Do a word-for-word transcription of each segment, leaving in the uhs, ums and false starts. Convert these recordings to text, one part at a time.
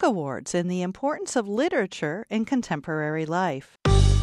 Book Awards and the importance of literature in contemporary life.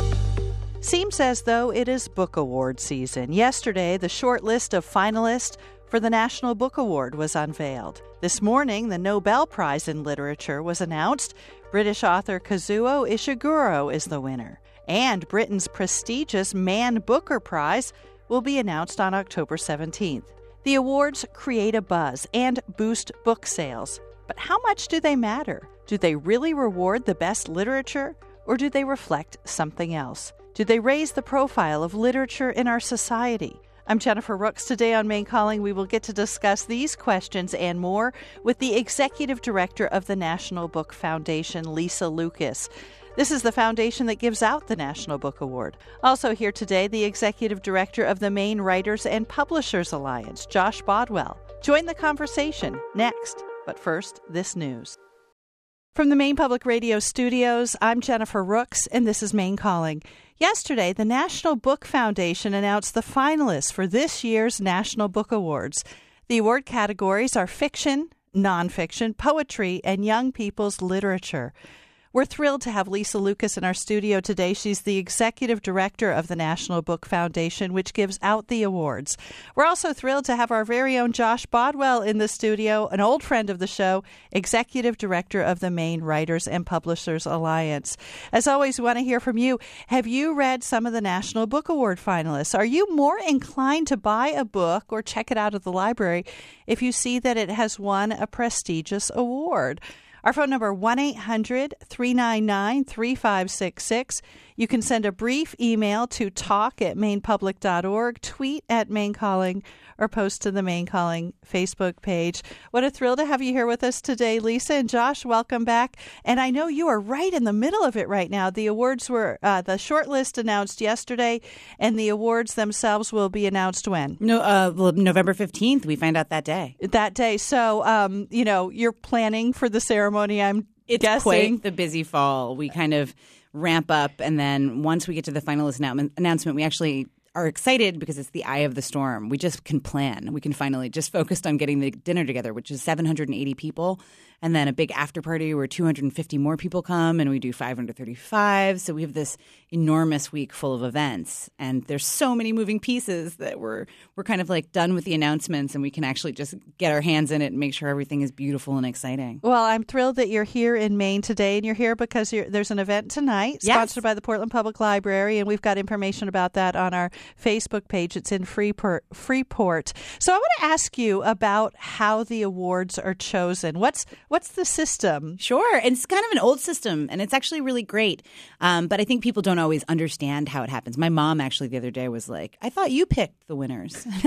Seems as though it is Book Award season. Yesterday, the short list of finalists for the National Book Award was unveiled. This morning, the Nobel Prize in Literature was announced. British author Kazuo Ishiguro is the winner. And Britain's prestigious Man Booker Prize will be announced on October seventeenth. The awards create a buzz and boost book sales. But how much do they matter? Do they really reward the best literature, or do they reflect something else? Do they raise the profile of literature in our society? I'm Jennifer Rooks. Today on Maine Calling, we will get to discuss these questions and more with the Executive Director of the National Book Foundation, Lisa Lucas. This is the foundation that gives out the National Book Award. Also here today, the Executive Director of the Maine Writers and Publishers Alliance, Josh Bodwell. Join the conversation next. But first, this news. From the Maine Public Radio studios, I'm Jennifer Rooks, and this is Maine Calling. Yesterday, the National Book Foundation announced the finalists for this year's National Book Awards. The award categories are fiction, nonfiction, poetry, and young people's literature. We're thrilled to have Lisa Lucas in our studio today. She's the Executive Director of the National Book Foundation, which gives out the awards. We're also thrilled to have our very own Josh Bodwell in the studio, an old friend of the show, Executive Director of the Maine Writers and Publishers Alliance. As always, we want to hear from you. Have you read some of the National Book Award finalists? Are you more inclined to buy a book or check it out at the library if you see that it has won a prestigious award? Our phone number, one eight hundred three nine nine three five six six. You can send a brief email to talk at maine public dot org, tweet at Maine Calling, or post to the Maine Calling Facebook page. What a thrill to have you here with us today, Lisa. And Josh, welcome back. And I know you are right in the middle of it right now. The awards were, uh, the short list announced yesterday, and the awards themselves will be announced when? No, uh, well, November fifteenth. We find out that day. That day. So, um, you know, you're planning for the ceremony, I'm it's guessing. Quite the busy fall. We kind of ramp up, and then once we get to the finalist annou- announcement, we actually are excited because it's the eye of the storm. We just can plan. We can finally just focus on getting the dinner together, which is seven hundred eighty people, and then a big after party where two hundred fifty more people come, and we do five hundred thirty-five. So we have this enormous week full of events, and there's so many moving pieces that we're we're kind of like done with the announcements, and we can actually just get our hands in it and make sure everything is beautiful and exciting. Well, I'm thrilled that you're here in Maine today, and you're here because you're, there's an event tonight sponsored yes. by the Portland Public Library, and we've got information about that on our Facebook page. It's in Freeport. Freeport. So I want to ask you about how the awards are chosen. What's what's the system? Sure. And it's kind of an old system, and it's actually really great. Um, but I think people don't always understand how it happens. My mom actually the other day was like, I thought you picked the winners. Which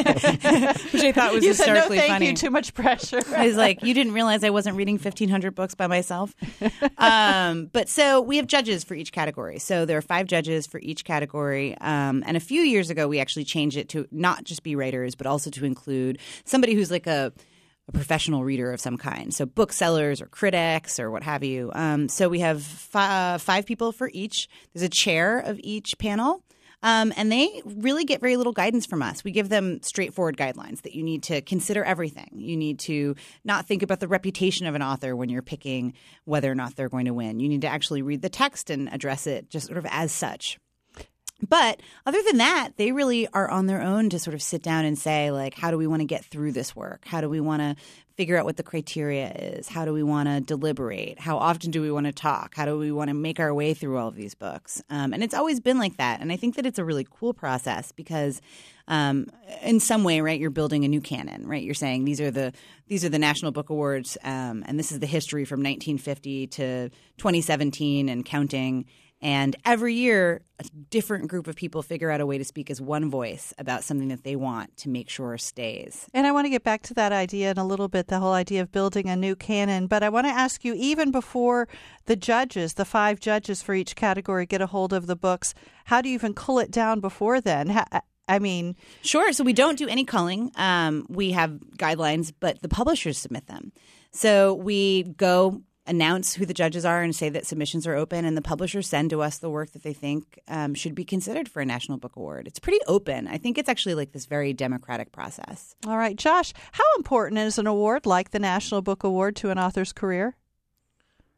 I thought was you hysterically said, no, thank funny. You, too much pressure. I was like, you didn't realize I wasn't reading fifteen hundred books by myself? um, but so we have judges for each category. So there are five judges for each category. Um, and a few years ago, we actually changed it to not just be writers, but also to include somebody who's like a a professional reader of some kind. So booksellers or critics or what have you. Um, so we have fi- five people for each. There's a chair of each panel. Um, and they really get very little guidance from us. We give them straightforward guidelines that you need to consider everything. You need to not think about the reputation of an author when you're picking whether or not they're going to win. You need to actually read the text and address it just sort of as such. But other than that, they really are on their own to sort of sit down and say, like, how do we want to get through this work? How do we want to figure out what the criteria is? How do we want to deliberate? How often do we want to talk? How do we want to make our way through all of these books? Um, and it's always been like that. And I think that it's a really cool process because um, in some way, right, you're building a new canon, right? You're saying these are the these are the National Book Awards, um, and this is the history from nineteen fifty to twenty seventeen and counting. And every year, a different group of people figure out a way to speak as one voice about something that they want to make sure stays. And I want to get back to that idea in a little bit, the whole idea of building a new canon. But I want to ask you, even before the judges, the five judges for each category, get a hold of the books, how do you even cull it down before then? How, I mean, sure. So we don't do any culling. Um, we have guidelines, but the publishers submit them. So we go announce who the judges are and say that submissions are open, and the publishers send to us the work that they think um, should be considered for a National Book Award. It's pretty open. I think it's actually like this very democratic process. All right. Josh, how important is an award like the National Book Award to an author's career?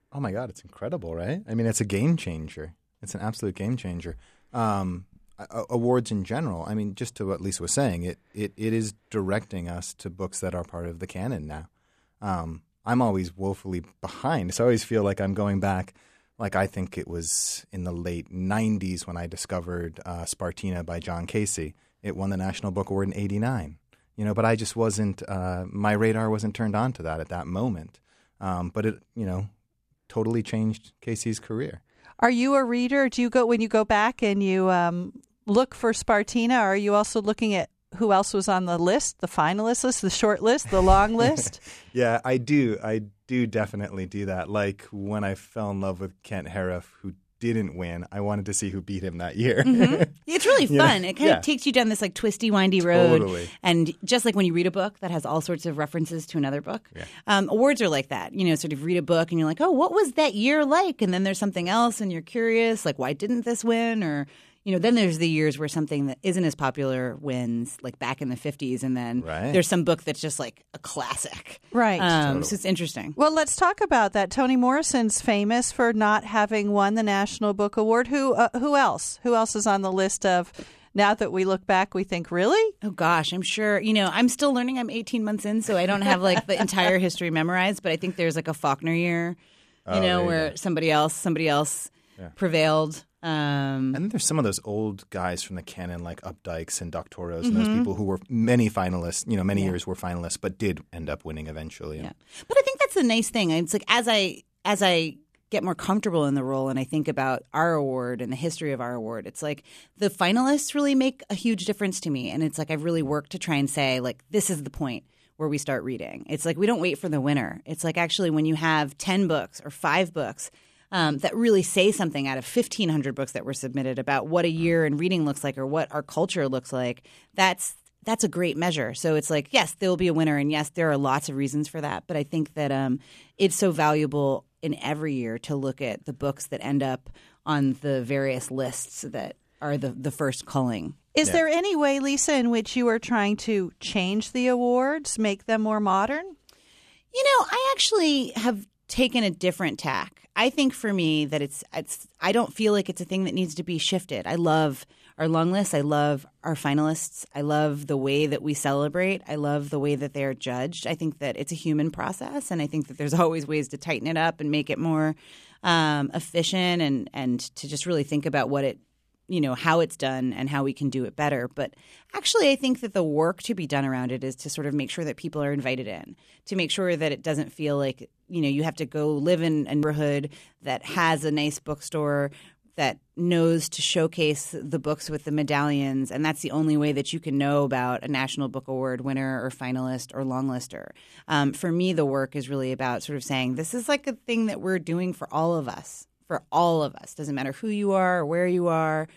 Oh, my God. It's incredible, right? I mean, it's a game changer. It's an absolute game changer. Um, a- awards in general, I mean, just to what Lisa was saying, it, it, it is directing us to books that are part of the canon now. Um, I'm always woefully behind. So I always feel like I'm going back. Like I think it was in the late nineties when I discovered uh, Spartina by John Casey. It won the National Book Award in eighty-nine. You know, but I just wasn't, uh, my radar wasn't turned on to that at that moment. Um, but it, you know, totally changed Casey's career. Are you a reader? Do you go, when you go back and you um, look for Spartina, are you also looking at who else was on the list, the finalist list, the short list, the long list? Yeah, I do. I do definitely do that. Like when I fell in love with Kent Harif, who didn't win, I wanted to see who beat him that year. Mm-hmm. It's really fun. know? It kind Yeah. of takes you down this like twisty, windy road. Totally. And just like when you read a book that has all sorts of references to another book, Yeah. um, awards are like that. You know, sort of read a book and you're like, oh, what was that year like? And then there's something else and you're curious, like, why didn't this win? Or, you know, then there's the years where something that isn't as popular wins, like back in the fifties. And then Right. there's some book that's just like a classic. Right. Um, Totally. So it's interesting. Well, let's talk about that. Toni Morrison's famous for not having won the National Book Award. Who uh, who else? Who else is on the list of, now that we look back, we think, really? Oh, gosh, I'm sure. You know, I'm still learning. I'm eighteen months in, so I don't have like the entire history memorized. But I think there's like a Faulkner year, you Oh, there know, you where go. somebody else, somebody else Yeah. prevailed. Um, And then there's some of those old guys from the canon, like Updikes and Doctoros, and those people who were many finalists, you know, many years were finalists, but did end up winning eventually. yeah, but I think that's the nice thing. It's like as I as I get more comfortable in the role and I think about our award and the history of our award, it's like the finalists really make a huge difference to me. And it's like I've really worked to try and say, like, this is the point where we start reading. It's like we don't wait for the winner. It's like actually when you have ten books or five books um, that really say something out of fifteen hundred books that were submitted about what a year in reading looks like or what our culture looks like, that's that's a great measure. So it's like, yes, there will be a winner. And yes, there are lots of reasons for that. But I think that um, it's so valuable in every year to look at the books that end up on the various lists that are the, the first culling. Is Yeah. there any way, Lisa, in which you are trying to change the awards, make them more modern? You know, I actually have taken a different tack. I think for me that it's it's I don't feel like it's a thing that needs to be shifted. I love our long list. I love our finalists. I love the way that we celebrate. I love the way that they're judged. I think that it's a human process, and I think that there's always ways to tighten it up and make it more um, efficient and and to just really think about what it you know, how it's done and how we can do it better. But actually, I think that the work to be done around it is to sort of make sure that people are invited in, to make sure that it doesn't feel like, you know, you have to go live in a neighborhood that has a nice bookstore that knows to showcase the books with the medallions. And that's the only way that you can know about a National Book Award winner or finalist or longlister. Um, for me, the work is really about sort of saying this is like a thing that we're doing for all of us. For all of us. Doesn't matter who you are or where you are.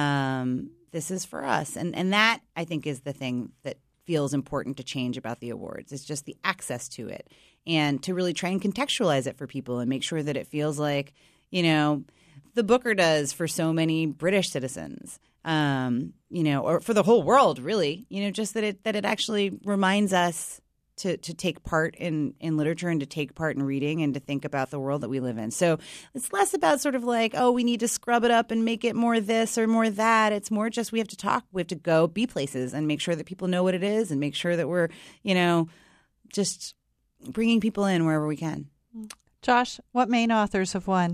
Um, this is for us. And and that, I think, is the thing that feels important to change about the awards. It's just the access to it and to really try and contextualize it for people and make sure that it feels like, you know, the Booker does for so many British citizens, um, you know, or for the whole world, really, you know, just that it that it actually reminds us To, to take part in, in literature and to take part in reading and to think about the world that we live in. So it's less about sort of like, oh, we need to scrub it up and make it more this or more that. It's more just we have to talk. We have to go be places and make sure that people know what it is and make sure that we're, you know, just bringing people in wherever we can. Josh, what main authors have won?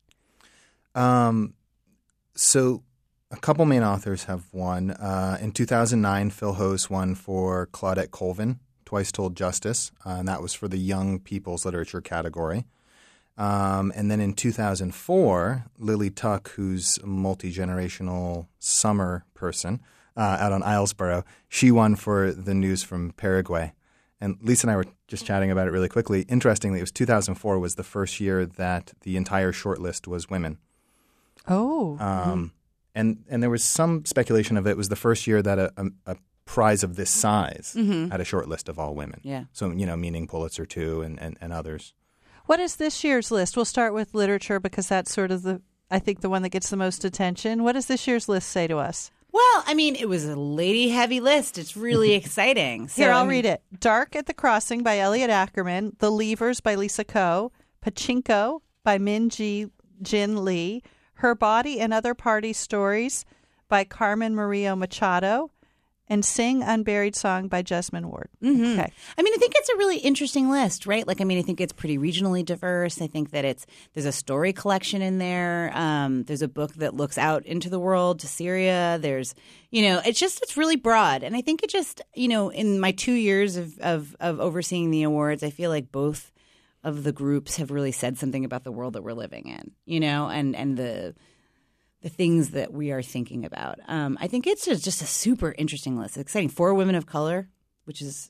Um, so a couple main authors have won. Uh, in two thousand nine, Phil Hose won for Claudette Colvin, Twice Told Justice, uh, and that was for the young people's literature category. Um, and then in two thousand four, Lily Tuck, who's a multi-generational summer person uh, out on Islesboro, she won for The News from Paraguay. And Lisa and I were just chatting about it really quickly. Interestingly, it was two thousand four was the first year that the entire shortlist was women. Oh. Um, and, and there was some speculation of it was the first year that a, a, a prize of this size Mm-hmm. had a short list of all women. Yeah. So, you know, meaning Pulitzer too and, and, and others. What is this year's list? We'll start with literature because that's sort of the, I think, the one that gets the most attention. What does this year's list say to us? Well, I mean, it was a lady-heavy list. It's really exciting. So, Here, I'll I mean, read it. Dark at the Crossing by Elliot Ackerman, The Leavers by Lisa Coe, Pachinko, by Min-Ji Jin Lee. Her Body and Other Party Stories by Carmen Murillo Machado. And Sing Unburied Song by Jesmyn Ward. Mm-hmm. Okay. I mean, I think it's a really interesting list, right? Like, I mean, I think it's pretty regionally diverse. I think that it's there's a story collection in there. Um, there's a book that looks out into the world to Syria. There's, you know, it's just it's really broad. And I think it just, you know, in my two years of of, of overseeing the awards, I feel like both of the groups have really said something about the world that we're living in, you know, and and the. the things that we are thinking about. Um, I think it's just, just a super interesting list. It's exciting. Four women of color, which is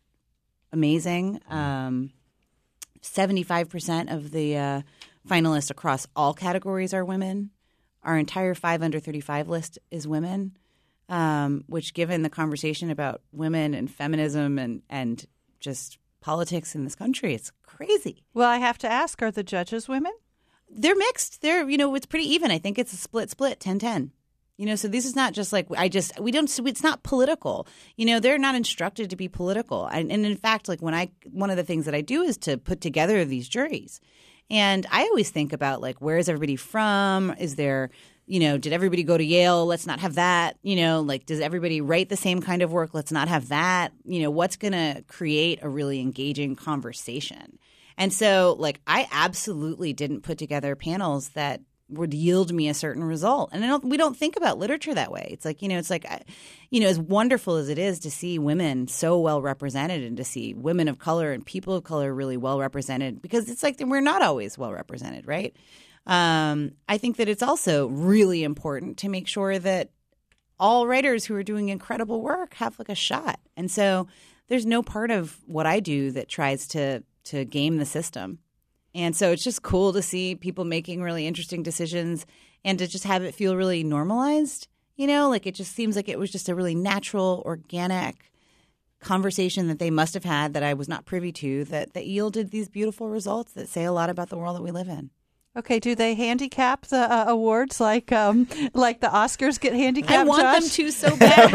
amazing. Um, seventy-five percent of the uh, finalists across all categories are women. Our entire five under thirty-five list is women, um, which given the conversation about women and feminism and, and just politics in this country, it's crazy. Well, I have to ask, are the judges women? They're mixed. They're, you know, it's pretty even. I think it's a split, split, ten ten. You know, so this is not just like I just we don't. It's not political. You know, they're not instructed to be political. And, and in fact, like when I one of the things that I do is to put together these juries, and I always think about like where is everybody from? Is there, you know, did everybody go to Yale? Let's not have that. You know, like does everybody write the same kind of work? Let's not have that. You know, what's going to create a really engaging conversation? And so, like, I absolutely didn't put together panels that would yield me a certain result. And I don't, we don't think about literature that way. It's like, you know, it's like, you know, as wonderful as it is to see women so well represented and to see women of color and people of color really well represented, because it's like we're not always well represented, right? Um, I think that it's also really important to make sure that all writers who are doing incredible work have like a shot. And so there's no part of what I do that tries to to game the system. And so it's just cool to see people making really interesting decisions and to just have it feel really normalized. You know, like it just seems like it was just a really natural, organic conversation that they must have had that I was not privy to that, that yielded these beautiful results that say a lot about the world that we live in. Okay, do they handicap the uh, awards like um, like the Oscars get handicapped? I want Josh? them to so badly.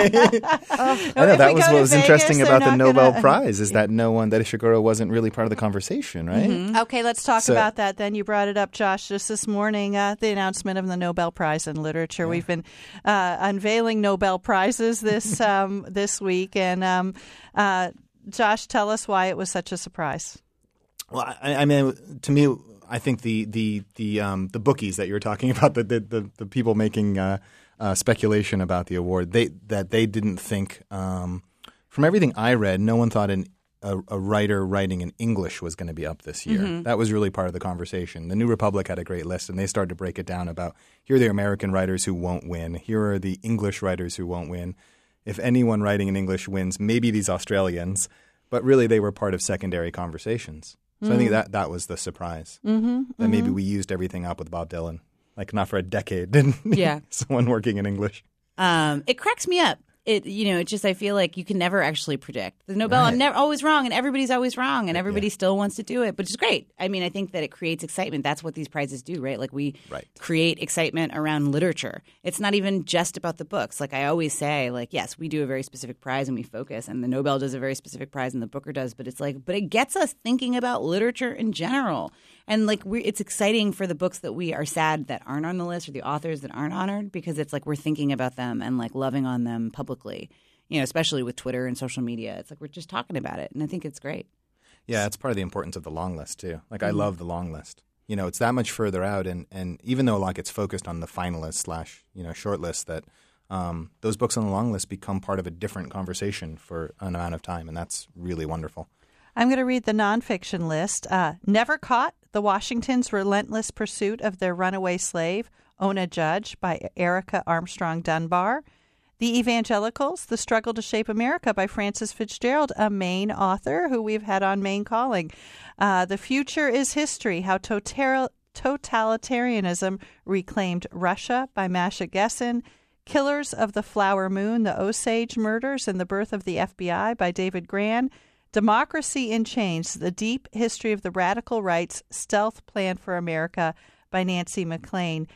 oh, I know if that we was go what to was Vegas, interesting they're about the not Nobel gonna... Prize is that no one that Ishiguro wasn't really part of the conversation, right? Mm-hmm. Okay, let's talk So- about that then. You brought it up, Josh, just this morning, uh, the announcement of the Nobel Prize in Literature. Yeah. We've been uh, unveiling Nobel Prizes this um, this week. And um, uh, Josh, tell us why it was such a surprise. Well, I, I mean, to me, I think the the the um, the bookies that you were talking about, the the, the, the people making uh, uh, speculation about the award, they that they didn't think. Um, from everything I read, no one thought an, a, a writer writing in English was going to be up this year. Mm-hmm. That was really part of the conversation. The New Republic had a great list, and they started to break it down about here are the American writers who won't win. Here are the English writers who won't win. If anyone writing in English wins, maybe these Australians. But really, they were part of secondary conversations. So mm-hmm. I think that that was the surprise. Mm-hmm, that mm-hmm. maybe we used everything up with Bob Dylan. Like not for a decade, didn't yeah. someone working in English. Um, it cracks me up. It you know, it just I feel like you can never actually predict. The Nobel, right. I'm never always wrong, and everybody's always wrong, and everybody yeah. still wants to do it, but it's great. I mean, I think that it creates excitement. That's what these prizes do, right? Like we right. create excitement around literature. It's not even just about the books. Like I always say, like yes, we do a very specific prize and we focus, and the Nobel does a very specific prize, and the Booker does. But it's like, but it gets us thinking about literature in general. And like we it's exciting for the books that we are sad that aren't on the list or the authors that aren't honored because it's like we're thinking about them and like loving on them publicly, you know, especially with Twitter and social media. It's like we're just talking about it. And I think it's great. Yeah, it's part of the importance of the long list too. Like mm-hmm. I love the long list. You know, it's that much further out. And, and even though like it's focused on the finalists slash, you know, short list that um, those books on the long list become part of a different conversation for an amount of time. And that's really wonderful. I'm going to read the nonfiction list. Uh, Never Caught, The Washingtons' Relentless Pursuit of Their Runaway Slave, Ona Judge by Erica Armstrong Dunbar. The Evangelicals, The Struggle to Shape America by Frances Fitzgerald, a Maine author who we've had on Maine Calling. Uh, the Future is History, How Total- Totalitarianism Reclaimed Russia by Masha Gessen. Killers of the Flower Moon, The Osage Murders and the Birth of the F B I by David Grann. Democracy in Chains, The Deep History of the Radical Right's Stealth Plan for America by Nancy MacLean.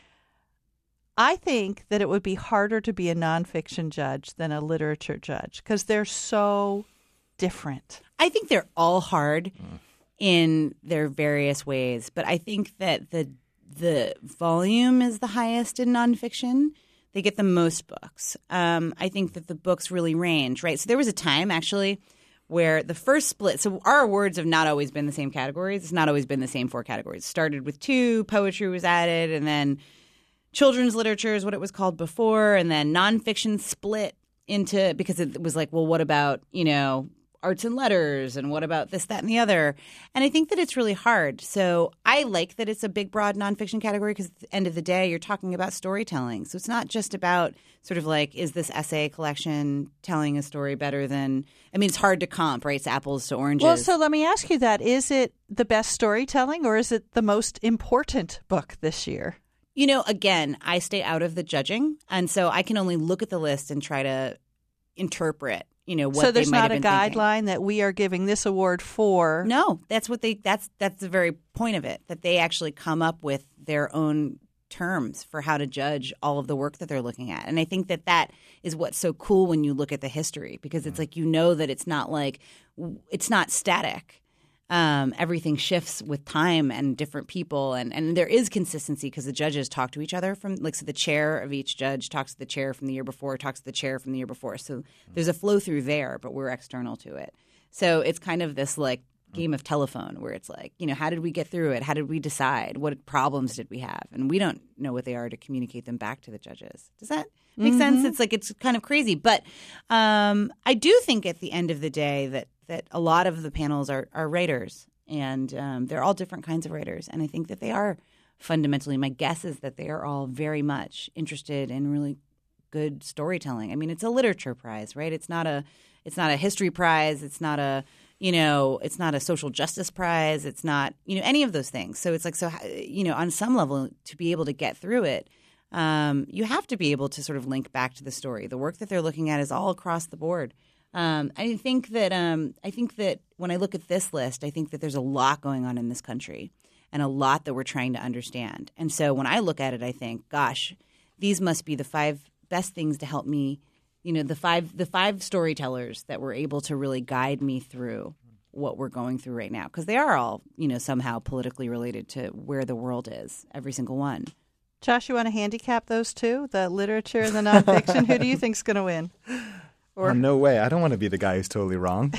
I think that it would be harder to be a nonfiction judge than a literature judge because they're so different. I think they're all hard. Mm. in their various ways. But I think that the the volume is the highest in nonfiction. They get the most books. Um, I think that the books really range, right? So there was a time, actually, where the first split – so our awards have not always been the same categories. It's not always been the same four categories. It started with two, poetry was added, and then children's literature is what it was called before, and then nonfiction split into – because it was like, well, what about, you know – arts and letters, and what about this, that, and the other? And I think that it's really hard. So I like that it's a big, broad nonfiction category because at the end of the day, you're talking about storytelling. So it's not just about sort of like, is this essay collection telling a story better than – I mean, it's hard to comp, right? It's apples to oranges. Well, so let me ask you that. Is it the best storytelling, or is it the most important book this year? You know, again, I stay out of the judging, and so I can only look at the list and try to interpret You know, what so there's they might not have a been guideline thinking. that we are giving this award for. No, that's what they. That's that's the very point of it. That they actually come up with their own terms for how to judge all of the work that they're looking at. And I think that that is what's so cool when you look at the history, because it's like, you know, that it's not like it's not static. Um, everything shifts with time and different people, and, and there is consistency because the judges talk to each other from like so the chair of each judge talks to the chair from the year before, talks to the chair from the year before. So there's a flow through there, but we're external to it. So it's kind of this like game of telephone where it's like, you know, how did we get through it? How did we decide? What problems did we have? And we don't know what they are to communicate them back to the judges. Does that make mm-hmm. sense? It's like it's kind of crazy. But um, I do think at the end of the day that that a lot of the panels are, are writers, and um, they're all different kinds of writers. And I think that they are fundamentally, my guess is that they are all very much interested in really good storytelling. I mean, it's a literature prize, right? It's not a it's not a history prize. It's not a, you know, it's not a social justice prize. It's not, you know, any of those things. So it's like, so, you know, on some level, to be able to get through it, um, you have to be able to sort of link back to the story. The work that they're looking at is all across the board. Um, I think that um, I think that when I look at this list, I think that there's a lot going on in this country and a lot that we're trying to understand. And so when I look at it, I think, gosh, these must be the five best things to help me, you know, the five the five storytellers that were able to really guide me through what we're going through right now, because they are all, you know, somehow politically related to where the world is, every single one. Josh, you want to handicap those two, the literature and the nonfiction? Who do you think's going to win? Or... Oh, no way. I don't want to be the guy who's totally wrong.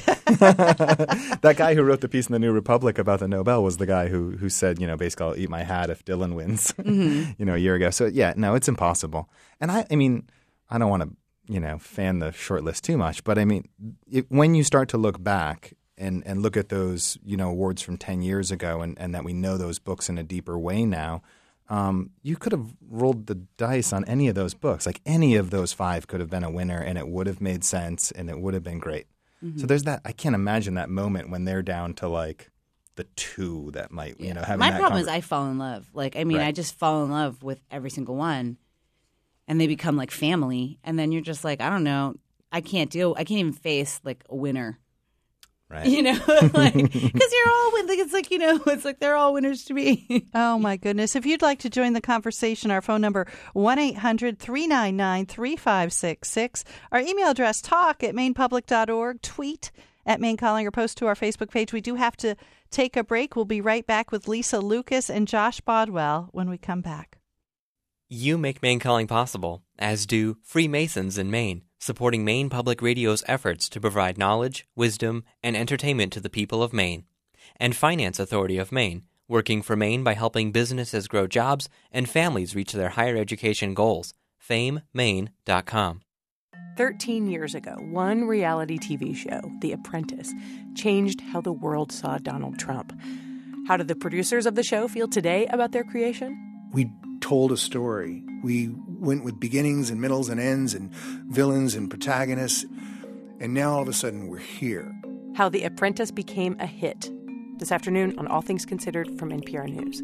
That guy who wrote the piece in the New Republic about the Nobel was the guy who who said, you know, basically, I'll eat my hat if Dylan wins, mm-hmm. you know, a year ago. So, yeah, no, it's impossible. And I, I mean, I don't want to, you know, fan the short list too much. But, I mean, it, when you start to look back and, and look at those, you know, awards from ten years ago and, and that we know those books in a deeper way now, Um, you could have rolled the dice on any of those books. Like any of those five could have been a winner, and it would have made sense, and it would have been great. Mm-hmm. So there's that. I can't imagine that moment when they're down to like the two that might, yeah. you know, have. My that problem conver- is I fall in love. Like, I mean, right. I just fall in love with every single one, and they become like family. And then you're just like, I don't know, I can't deal. I can't even face like a winner. Right. You know, like, because you're all win. Like, it's like, you know, it's like they're all winners to me. Oh, my goodness. If you'd like to join the conversation, our phone number, one eight hundred three nine nine three five six six. Our email address, talk at maine public dot org. Tweet at Maine Calling or post to our Facebook page. We do have to take a break. We'll be right back with Lisa Lucas and Josh Bodwell when we come back. You make Maine Calling possible, as do Freemasons in Maine, supporting Maine Public Radio's efforts to provide knowledge, wisdom, and entertainment to the people of Maine. And Finance Authority of Maine, working for Maine by helping businesses grow jobs and families reach their higher education goals. fame maine dot com. Thirteen years ago, one reality T V show, The Apprentice, changed how the world saw Donald Trump. How do the producers of the show feel today about their creation? We told a story. We went with beginnings and middles and ends and villains and protagonists. And now all of a sudden we're here. How The Apprentice became a hit. This afternoon on All Things Considered from N P R News.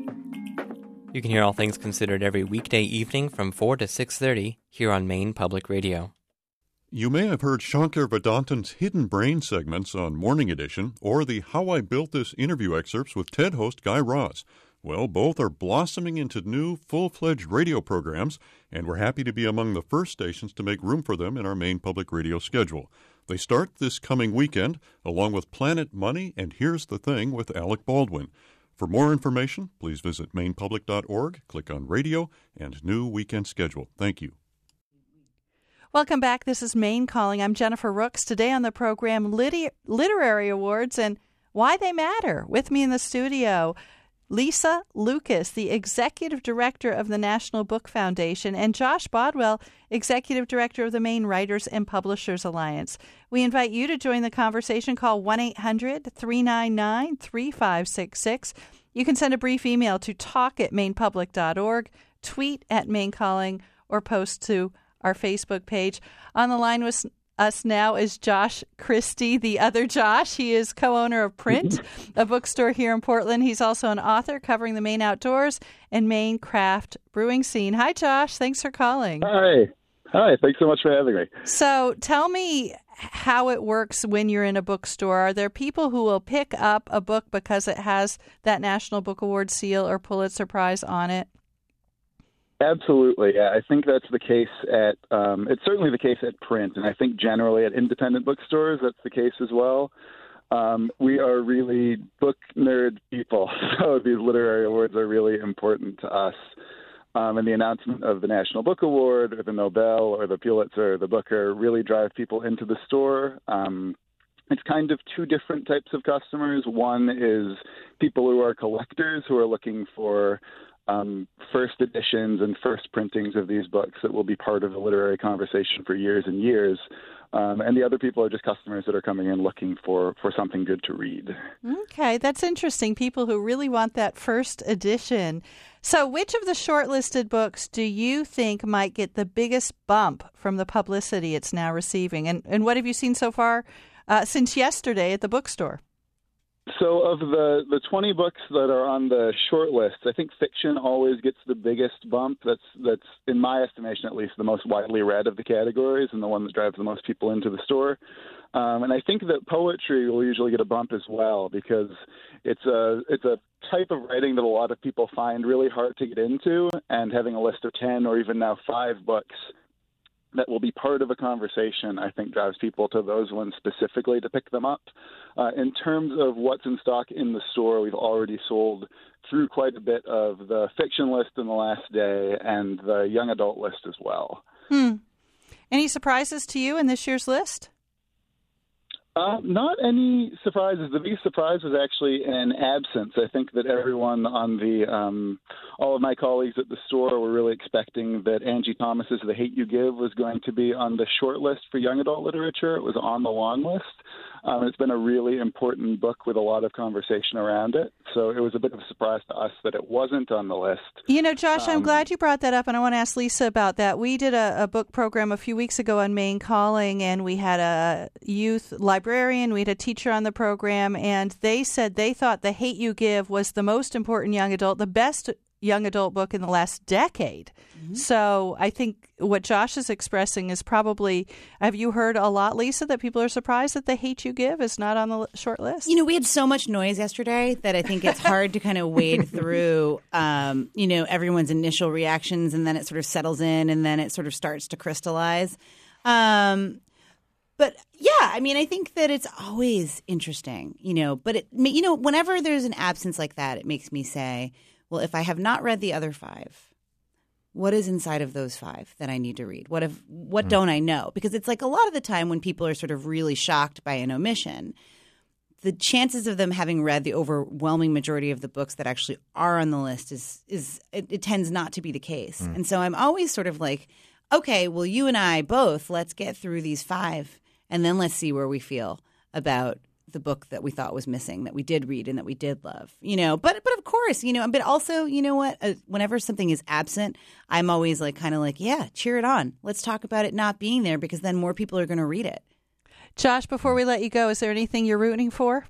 You can hear All Things Considered every weekday evening from four to six thirty here on Maine Public Radio. You may have heard Shankar Vedantan's Hidden Brain segments on Morning Edition or the How I Built This interview excerpts with TED host Guy Raz. Well, both are blossoming into new, full-fledged radio programs, and we're happy to be among the first stations to make room for them in our Maine Public Radio schedule. They start this coming weekend, along with Planet Money and Here's the Thing with Alec Baldwin. For more information, please visit maine public dot org, click on Radio, and New Weekend Schedule. Thank you. Welcome back. This is Maine Calling. I'm Jennifer Rooks. Today on the program, Liter- Literary Awards and why they matter. With me in the studio, Lisa Lucas, the Executive Director of the National Book Foundation, and Josh Bodwell, Executive Director of the Maine Writers and Publishers Alliance. We invite you to join the conversation. Call one eight hundred three nine nine three five six six. You can send a brief email to talk at maine public dot org, tweet at Maine Calling, or post to our Facebook page. On the line with us now is Josh Christie, the other Josh. He is co-owner of Print, a bookstore here in Portland. He's also an author covering the Maine outdoors and Maine craft brewing scene. Hi, Josh. Thanks for calling. Hi. Hi. Thanks so much for having me. So tell me how it works when you're in a bookstore. Are there people who will pick up a book because it has that National Book Award seal or Pulitzer Prize on it? Absolutely. Yeah, I think that's the case at, um, it's certainly the case at Print, and I think generally at independent bookstores that's the case as well. Um, we are really book nerd people, so these literary awards are really important to us. Um, and the announcement of the National Book Award or the Nobel or the Pulitzer or the Booker really drive people into the store. Um, it's kind of two different types of customers. One is people who are collectors who are looking for Um, first editions and first printings of these books that will be part of the literary conversation for years and years. Um, and the other people are just customers that are coming in looking for, for something good to read. Okay, that's interesting. People who really want that first edition. So which of the shortlisted books do you think might get the biggest bump from the publicity it's now receiving? And, and what have you seen so far uh, since yesterday at the bookstore? So of the, the twenty books that are on the short list, I think fiction always gets the biggest bump. That's, that's in my estimation, at least, the most widely read of the categories and the one that drives the most people into the store. Um, and I think that poetry will usually get a bump as well because it's a, it's a type of writing that a lot of people find really hard to get into, and having a list of ten or even now five books that will be part of a conversation, I think, drives people to those ones specifically to pick them up. Uh, in terms of what's in stock in the store, we've already sold through quite a bit of the fiction list in the last day and the young adult list as well. Hmm. Any surprises to you in this year's list? Uh, not any surprises. The biggest surprise was actually an absence. I think that everyone on the, um, all of my colleagues at the store were really expecting that Angie Thomas's The Hate You Give was going to be on the short list for young adult literature. It was on the long list. Um, it's been a really important book with a lot of conversation around it. So it was a bit of a surprise to us that it wasn't on the list. You know, Josh, um, I'm glad you brought that up, and I want to ask Lisa about that. We did a, a book program a few weeks ago on Maine Calling, and we had a youth librarian, we had a teacher on the program, and they said they thought The Hate You Give was the most important young adult, the best young adult book in the last decade. Mm-hmm. So I think what Josh is expressing is probably, have you heard a lot, Lisa, that people are surprised that The Hate You Give is not on the short list? You know, we had so much noise yesterday that I think it's hard to kind of wade through, um, you know, everyone's initial reactions, and then it sort of settles in, and then it sort of starts to crystallize. Um, but yeah, I mean, I think that it's always interesting, you know, but it, you know, whenever there's an absence like that, it makes me say, well, if I have not read the other five, what is inside of those five that I need to read? What if what mm. don't I know? Because it's like a lot of the time when people are sort of really shocked by an omission, the chances of them having read the overwhelming majority of the books that actually are on the list is is it, it tends not to be the case. Mm. And so I'm always sort of like, okay, well, you and I both, let's get through these five, and then let's see where we feel about the book that we thought was missing, that we did read and that we did love, you know, but, but of course, you know, but also, you know what, uh, whenever something is absent, I'm always like, kind of like, yeah, cheer it on. Let's talk about it not being there, because then more people are going to read it. Josh, before we let you go, is there anything you're rooting for?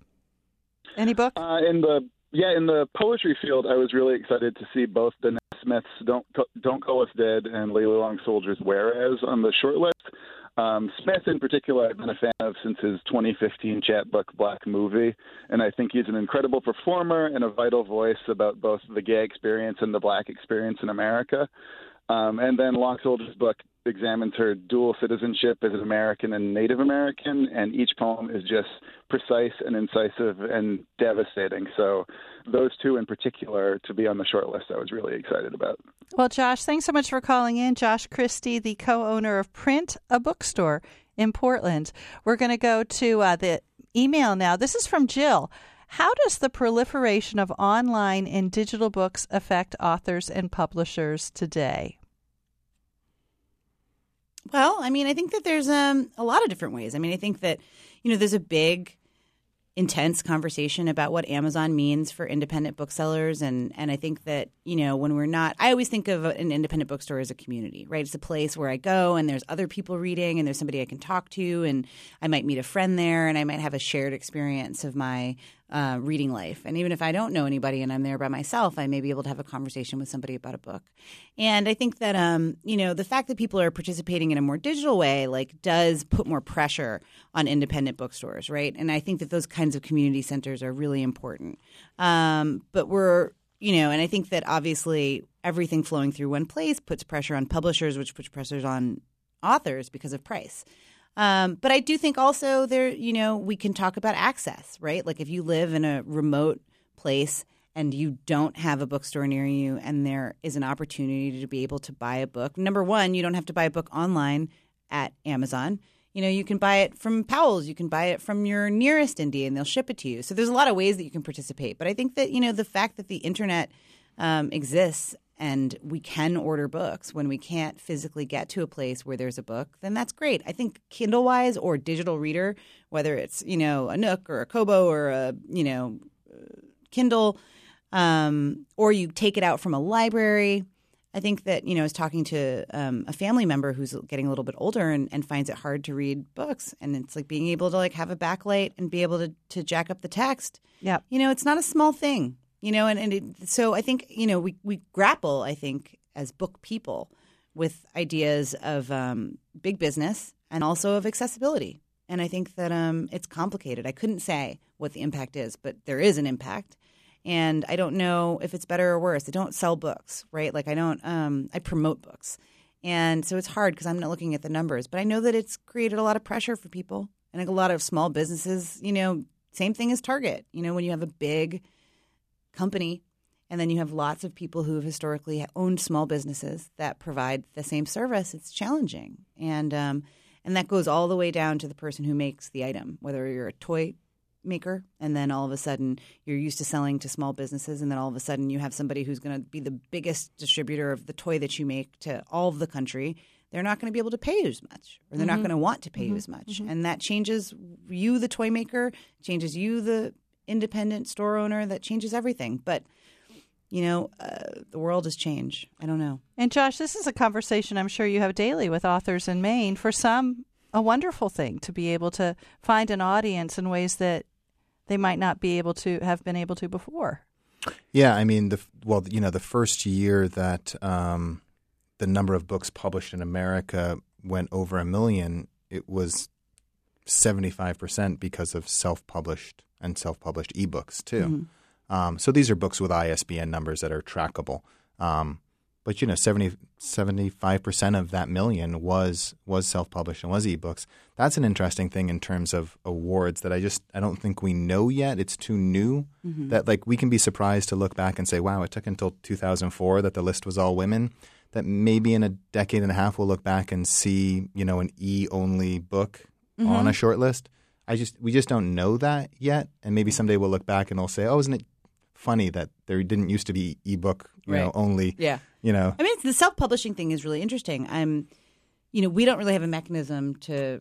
Any book? Uh, in the, yeah, in the poetry field, I was really excited to see both Danette Smith's Don't, Don't Call Us Dead and Layli Long Soldier's Whereas on the short list. Um, Smith, in particular, I've been a fan of since his twenty fifteen chapbook Black Movie, and I think he's an incredible performer and a vital voice about both the gay experience and the black experience in America. Um, and then Long Soldier's book examines her dual citizenship as an American and Native American, and each poem is just precise and incisive and devastating. So those two in particular to be on the short list I was really excited about. Well, Josh, thanks so much for calling in. Josh Christie, the co-owner of Print, a bookstore in Portland. We're going to go to uh, the email now. This is from Jill. How does the proliferation of online and digital books affect authors and publishers today? Well, I mean, I think that there's um, a lot of different ways. I mean, I think that, you know, there's a big, intense conversation about what Amazon means for independent booksellers. And, and I think that, you know, when we're not – I always think of an independent bookstore as a community, right? It's a place where I go and there's other people reading and there's somebody I can talk to and I might meet a friend there and I might have a shared experience of my uh, reading life. And even if I don't know anybody and I'm there by myself, I may be able to have a conversation with somebody about a book. And I think that, um, you know, the fact that people are participating in a more digital way, like, does put more pressure on independent bookstores, right? And I think that those kinds of community centers are really important. Um, but we're, you know, and I think that obviously everything flowing through one place puts pressure on publishers, which puts pressures on authors because of price. Um, but I do think also there, you know, we can talk about access, right? Like if you live in a remote place and you don't have a bookstore near you and there is an opportunity to be able to buy a book. Number one, you don't have to buy a book online at Amazon. You know, you can buy it from Powell's. You can buy it from your nearest indie and they'll ship it to you. So there's a lot of ways that you can participate. But I think that, you know, the fact that the internet um, exists and we can order books when we can't physically get to a place where there's a book, then that's great. I think Kindle-wise or digital reader, whether it's, you know, a Nook or a Kobo or a, you know, Kindle, um, or you take it out from a library. I think that, you know, I was talking to um, a family member who's getting a little bit older and, and finds it hard to read books. And it's like being able to like have a backlight and be able to, to jack up the text. Yeah. You know, it's not a small thing. You know, and, and it, so I think, you know, we, we grapple, I think, as book people with ideas of um, big business and also of accessibility. And I think that um, it's complicated. I couldn't say what the impact is, but there is an impact. And I don't know if it's better or worse. I don't sell books, right? Like I don't um, – I promote books. And so it's hard because I'm not looking at the numbers. But I know that it's created a lot of pressure for people. And like a lot of small businesses, you know, same thing as Target. You know, when you have a big – company, and then you have lots of people who have historically owned small businesses that provide the same service, it's challenging. And um, and that goes all the way down to the person who makes the item, whether you're a toy maker and then all of a sudden you're used to selling to small businesses and then all of a sudden you have somebody who's going to be the biggest distributor of the toy that you make to all of the country. They're not going to be able to pay you as much, or they're mm-hmm. not going to want to pay mm-hmm. you as much. Mm-hmm. And that changes you, the toy maker, changes you, the independent store owner, that changes everything. But, you know, uh, the world has changed. I don't know. And Josh, this is a conversation I'm sure you have daily with authors in Maine. For some, a wonderful thing to be able to find an audience in ways that they might not be able to have been able to before. Yeah, I mean, the well, you know, the first year that um, the number of books published in America went over a million, it was seventy-five percent because of self-published and self-published ebooks too. Mm-hmm. Um, so these are books with I S B N numbers that are trackable. Um, but you know, seventy, seventy-five percent of that million was was self-published and was ebooks. That's an interesting thing in terms of awards that I just I don't think we know yet. It's too new mm-hmm. that like we can be surprised to look back and say, wow, it took until two thousand four that the list was all women. That maybe in a decade and a half we'll look back and see, you know, an E-only book mm-hmm. on a short list. I just we just don't know that yet, and maybe someday we'll look back and we'll say, "Oh, isn't it funny that there didn't used to be ebook, you right. know, only?" Yeah, you know. I mean, it's, the self-publishing thing is really interesting. I'm, you know, we don't really have a mechanism to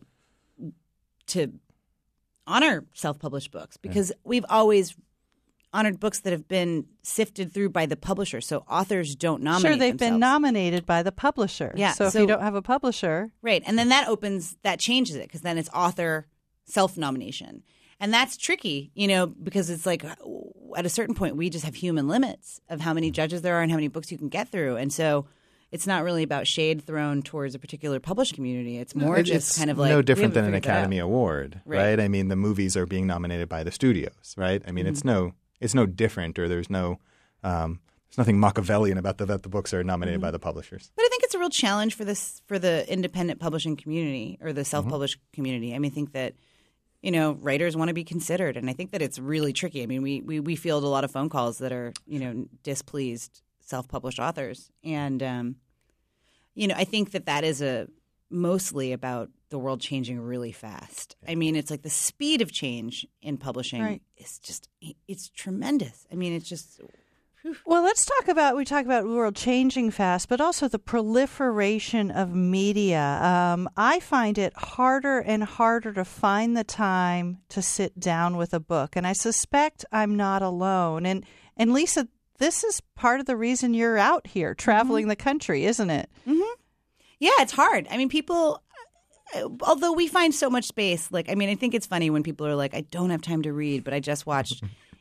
to honor self-published books because yeah. we've always honored books that have been sifted through by the publisher, so authors don't nominate Sure, they've themselves. been nominated by the publisher. Yeah, so if so, you don't have a publisher. Right, and then that opens – that changes it because then it's author self-nomination. And that's tricky, you know, because it's like at a certain point we just have human limits of how many judges there are and how many books you can get through. And so it's not really about shade thrown towards a particular published community. It's more it's just kind of like – no different than an Academy Award, right. right? I mean, the movies are being nominated by the studios, right? I mean, mm-hmm. it's no – It's no different, or there's no, um, there's nothing Machiavellian about the that the books are nominated mm-hmm. by the publishers. But I think it's it's a real challenge for this for the independent publishing community or the self-published mm-hmm. community. I mean, I think that, you know, writers want to be considered, and I think that it's really tricky. I mean, we, we, we field a lot of phone calls that are, you know, displeased self-published authors. And, um, you know, I think that that is a mostly about the world changing really fast. I mean, it's like the speed of change in publishing right. is just – it's tremendous. I mean, it's just – Well, let's talk about, we talk about the world changing fast, but also the proliferation of media. Um, I find it harder and harder to find the time to sit down with a book, and I suspect I'm not alone. And, and Lisa, this is part of the reason you're out here traveling mm-hmm. the country, isn't it? Mm-hmm. Yeah, it's hard. I mean, people, although we find so much space, like, I mean, I think it's funny when people are like, I don't have time to read, but I just watched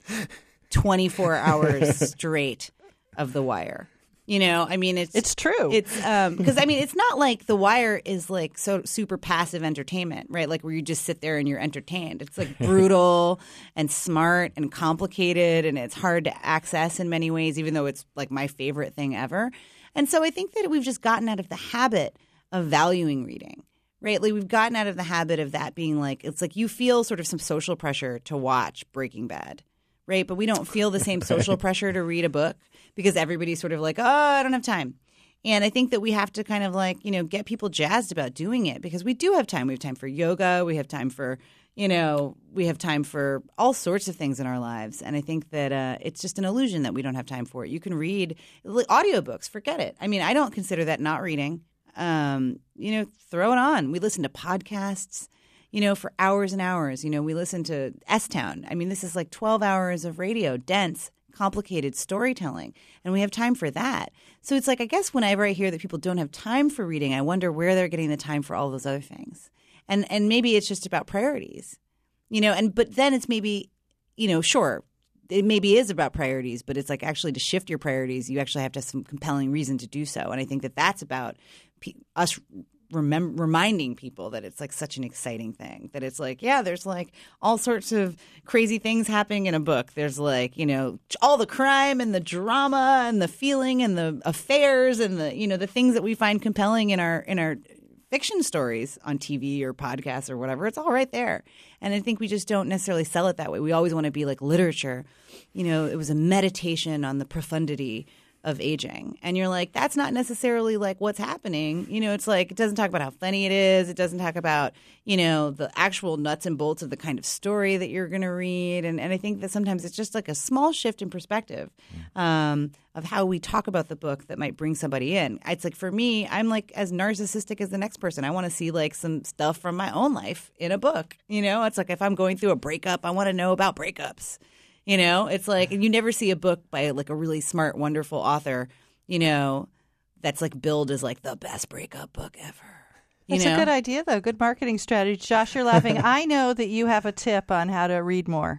twenty-four hours straight of The Wire. You know, I mean, it's it's true. It's um because I mean, it's not like The Wire is like so super passive entertainment, right? Like where you just sit there and you're entertained. It's like brutal and smart and complicated, and it's hard to access in many ways, even though it's like my favorite thing ever. And so I think that we've just gotten out of the habit of valuing reading. Right, like we've gotten out of the habit of that being like, it's like you feel sort of some social pressure to watch Breaking Bad. Right. But we don't feel the same social pressure to read a book because everybody's sort of like, oh, I don't have time. And I think that we have to kind of like, you know, get people jazzed about doing it because we do have time. We have time for yoga. We have time for, you know, we have time for all sorts of things in our lives. And I think that uh, it's just an illusion that we don't have time for it. You can read like, audiobooks. Forget it. I mean, I don't consider that not reading. Um, you know, throw it on. We listen to podcasts. You know, for hours and hours. You know, we listen to S-Town. I mean, this is like twelve hours of radio, dense, complicated storytelling. And we have time for that. So it's like, I guess whenever I hear that people don't have time for reading, I wonder where they're getting the time for all those other things. And and maybe it's just about priorities. You know, and but then it's maybe, you know, sure, it maybe is about priorities, but it's like actually to shift your priorities, you actually have to have some compelling reason to do so. And I think that that's about pe- us Remem- reminding people that it's like such an exciting thing, that it's like, yeah, there's like all sorts of crazy things happening in a book. There's like, you know, all the crime and the drama and the feeling and the affairs and the, you know, the things that we find compelling in our in our fiction stories on T V or podcasts or whatever. It's all right there. And I think we just don't necessarily sell it that way. We always want to be like literature. You know, it was a meditation on the profundity of aging. And you're like, that's not necessarily like what's happening. You know, it's like, it doesn't talk about how funny it is. It doesn't talk about, you know, the actual nuts and bolts of the kind of story that you're going to read. And, and I think that sometimes it's just like a small shift in perspective um, of how we talk about the book that might bring somebody in. It's like, for me, I'm like as narcissistic as the next person. I want to see like some stuff from my own life in a book. You know, it's like if I'm going through a breakup, I want to know about breakups. You know, it's like you never see a book by like a really smart, wonderful author, you know, that's like billed as like the best breakup book ever. You That's know? a good idea, though. Good marketing strategy. Josh, you're laughing. I know that you have a tip on how to read more.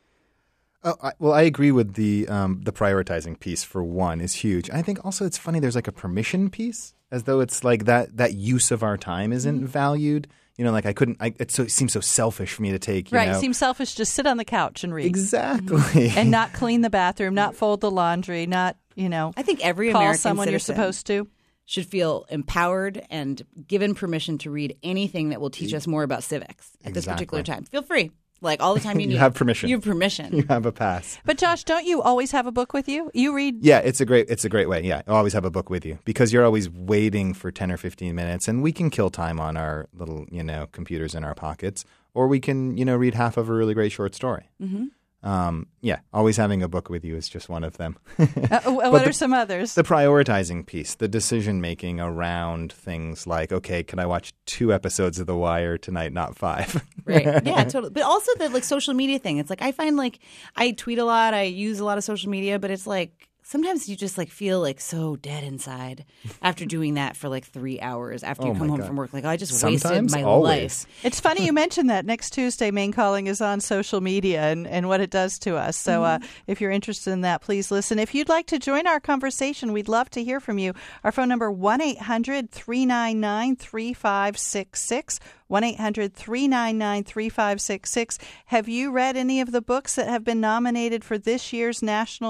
Oh, I, well, I agree with the um, the prioritizing piece for one is huge. I think also it's funny there's like a permission piece, as though it's like that that use of our time isn't mm-hmm. valued. You know, like I couldn't. I, it, so, it seems so selfish for me to take. You right, know, it seems selfish. Just sit on the couch and read. Exactly, mm-hmm. and not clean the bathroom, not fold the laundry, not you know. I think every call American someone you're citizen supposed to should feel empowered and given permission to read anything that will teach us more about civics at exactly. this particular time. Feel free. Like all the time you need. You have permission. You have permission. You have a pass. But Josh, don't you always have a book with you? You read? Yeah, it's a great it's a great way. Yeah, always have a book with you because you're always waiting for ten or fifteen minutes, and we can kill time on our little you know computers in our pockets, or we can you know read half of a really great short story. Mm-hmm. Um, yeah, always having a book with you is just one of them. uh, what the, are some others? The prioritizing piece, the decision making around things like, okay, can I watch two episodes of The Wire tonight, not five? Right. Yeah, totally. But also the like social media thing. It's like I find like I tweet a lot, I use a lot of social media, but it's like sometimes you just like feel like so dead inside after doing that for like three hours after you oh come home God. from work. Like, oh, I just Sometimes, wasted my always. life. It's funny you mentioned that. Next Tuesday, Maine Calling is on social media and, and what it does to us. So mm-hmm. uh, if you're interested in that, please listen. If you'd like to join our conversation, we'd love to hear from you. Our phone number, one eight hundred three nine nine three five six six. one eight hundred three nine nine three five six six. Have you read any of the books that have been nominated for this year's National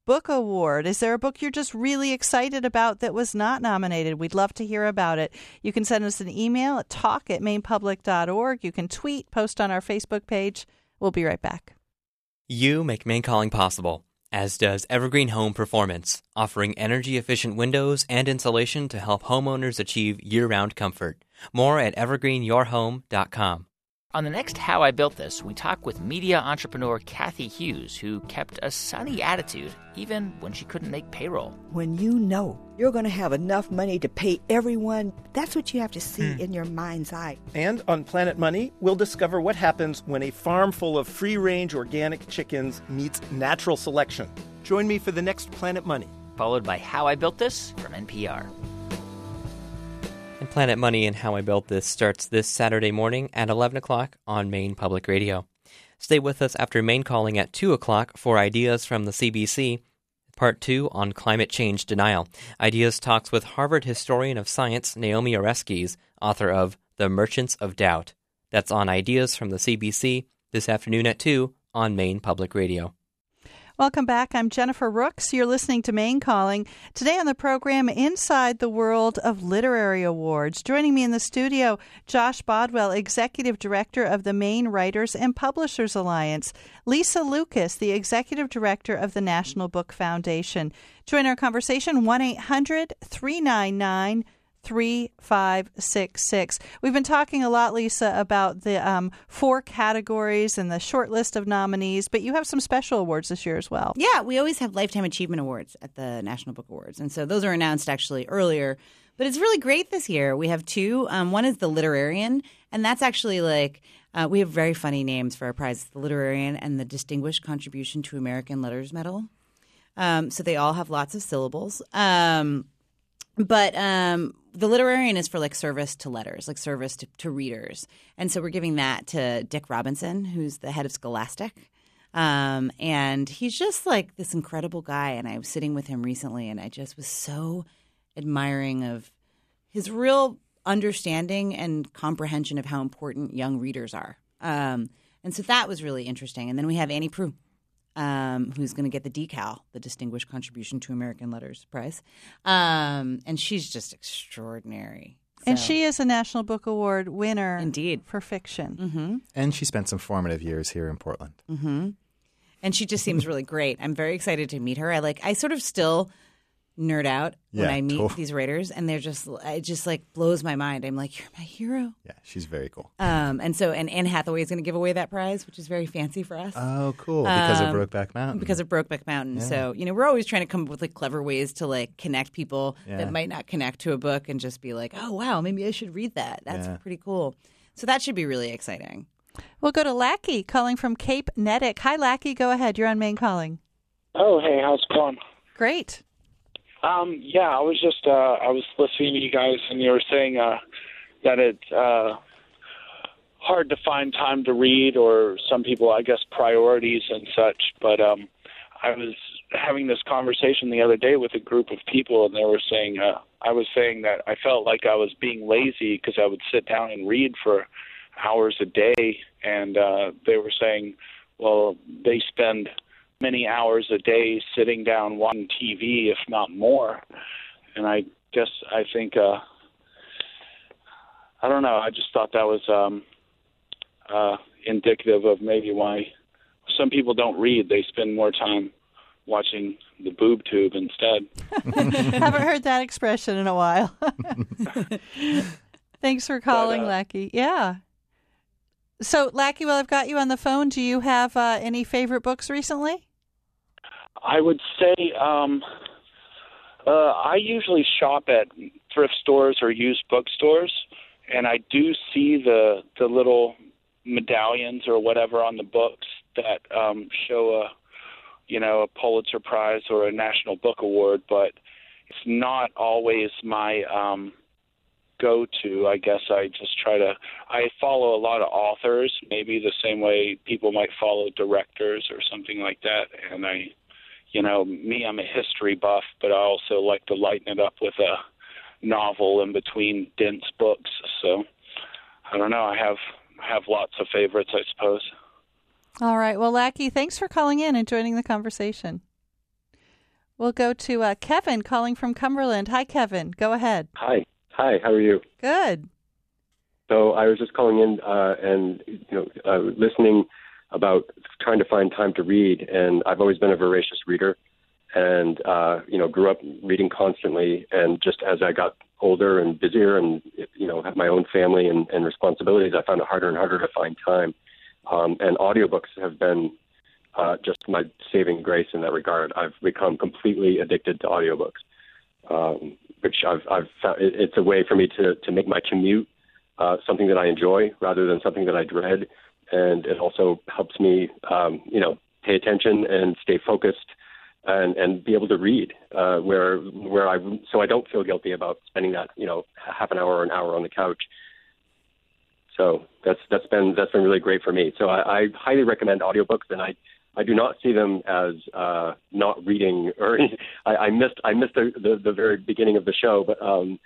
Book Award. Is there a book you're just really excited about that was not nominated? We'd love to hear about it. You can send us an email at talk at maine public dot org. You can tweet, post on our Facebook page. We'll be right back. You make Maine Calling possible, as does Evergreen Home Performance, offering energy-efficient windows and insulation to help homeowners achieve year-round comfort. More at evergreen your home dot com. On the next How I Built This, we talk with media entrepreneur Kathy Hughes, who kept a sunny attitude even when she couldn't make payroll. When you know you're going to have enough money to pay everyone, that's what you have to see Hmm. in your mind's eye. And on Planet Money, we'll discover what happens when a farm full of free-range organic chickens meets natural selection. Join me for the next Planet Money. Followed by How I Built This from N P R. And Planet Money and How I Built This starts this Saturday morning at eleven o'clock on Maine Public Radio. Stay with us after Maine Calling at two o'clock for Ideas from the C B C, Part two on Climate Change Denial. Ideas talks with Harvard historian of science Naomi Oreskes, author of The Merchants of Doubt. That's on Ideas from the C B C this afternoon at two on Maine Public Radio. Welcome back. I'm Jennifer Rooks. You're listening to Maine Calling. Today on the program, Inside the World of Literary Awards. Joining me in the studio, Josh Bodwell, Executive Director of the Maine Writers and Publishers Alliance. Lisa Lucas, the Executive Director of the National Book Foundation. Join our conversation, one eight hundred three nine nine three five six six. We've been talking a lot, Lisa, about the um, four categories and the short list of nominees, but you have some special awards this year as well. Yeah, we always have Lifetime Achievement Awards at the National Book Awards. And so those are announced actually earlier. But it's really great this year. We have two. Um, one is the Literarian, and that's actually like uh, we have very funny names for our prizes, the Literarian and the Distinguished Contribution to American Letters Medal. Um, so they all have lots of syllables. Um, but um, the Literarian is for like service to letters, like service to, to readers. And so we're giving that to Dick Robinson, who's the head of Scholastic. Um, and he's just like this incredible guy. And I was sitting with him recently, and I just was so admiring of his real understanding and comprehension of how important young readers are. Um, and so that was really interesting. And then we have Annie Proulx, um, who's going to get the decal, the Distinguished Contribution to American Letters Prize. Um, and she's just extraordinary. And So- she is a National Book Award winner. Indeed. For fiction. Mm-hmm. And she spent some formative years here in Portland. Mm-hmm. And she just seems really great. I'm very excited to meet her. I like. I sort of still nerd out when Yeah, I meet totally. these writers, and they're just. It just like blows my mind. I'm like, you're my hero. Yeah, she's very cool. Um, and so, and Anne Hathaway is going to give away that prize, which is very fancy for us. Oh, cool. Because Um, of Brokeback Mountain. Because of Brokeback Mountain. Yeah. So, you know, we're always trying to come up with like clever ways to like connect people Yeah. that might not connect to a book and just be like, oh, wow, maybe I should read that. That's Yeah. pretty cool. So that should be really exciting. We'll go to Lackey calling from Cape Netick. Hi, Lackey. Go ahead. You're on Maine Calling. Oh, hey, how's it going? Great. Um, yeah, I was just, uh, I was listening to you guys, and you were saying uh, that it's uh, hard to find time to read, or some people, I guess, priorities and such. But um, I was having this conversation the other day with a group of people, and they were saying, uh, I was saying that I felt like I was being lazy because I would sit down and read for hours a day, and uh, they were saying, well, they spend many hours a day sitting down watching T V, if not more. And I guess I think, uh, I don't know, I just thought that was um, uh, indicative of maybe why some people don't read. They spend more time watching the boob tube instead. Haven't heard that expression in a while. Thanks for calling, But, uh, Lackey. Yeah. So, Lackey, while I've got you on the phone, do you have uh, any favorite books recently? I would say um, uh, I usually shop at thrift stores or used bookstores, and I do see the the little medallions or whatever on the books that um, show a you know a Pulitzer Prize or a National Book Award, but it's not always my um, go-to. I guess I just try to. I follow a lot of authors, maybe the same way people might follow directors or something like that, and I. You know, me, I'm a history buff, but I also like to lighten it up with a novel in between dense books. So, I don't know. I have have lots of favorites, I suppose. All right. Well, Lackey, thanks for calling in and joining the conversation. We'll go to uh, Kevin calling from Cumberland. Hi, Kevin. Go ahead. Hi. Hi, how are you? Good. So I was just calling in uh, and, you know, uh, listening about trying to find time to read. And I've always been a voracious reader and, uh, you know, grew up reading constantly. And just as I got older and busier and, you know, have my own family and, and responsibilities, I found it harder and harder to find time. Um, and audiobooks have been uh, just my saving grace in that regard. I've become completely addicted to audiobooks, um, which I've, I've found it's a way for me to, to make my commute uh, something that I enjoy rather than something that I dread. And it also helps me, um, you know, pay attention and stay focused and, and be able to read uh, where where I so I don't feel guilty about spending that, you know, half an hour or an hour on the couch. So that's that's been that's been really great for me. So I, I highly recommend audiobooks, and I, I do not see them as uh, not reading or I, I missed I missed the, the, the very beginning of the show, but um,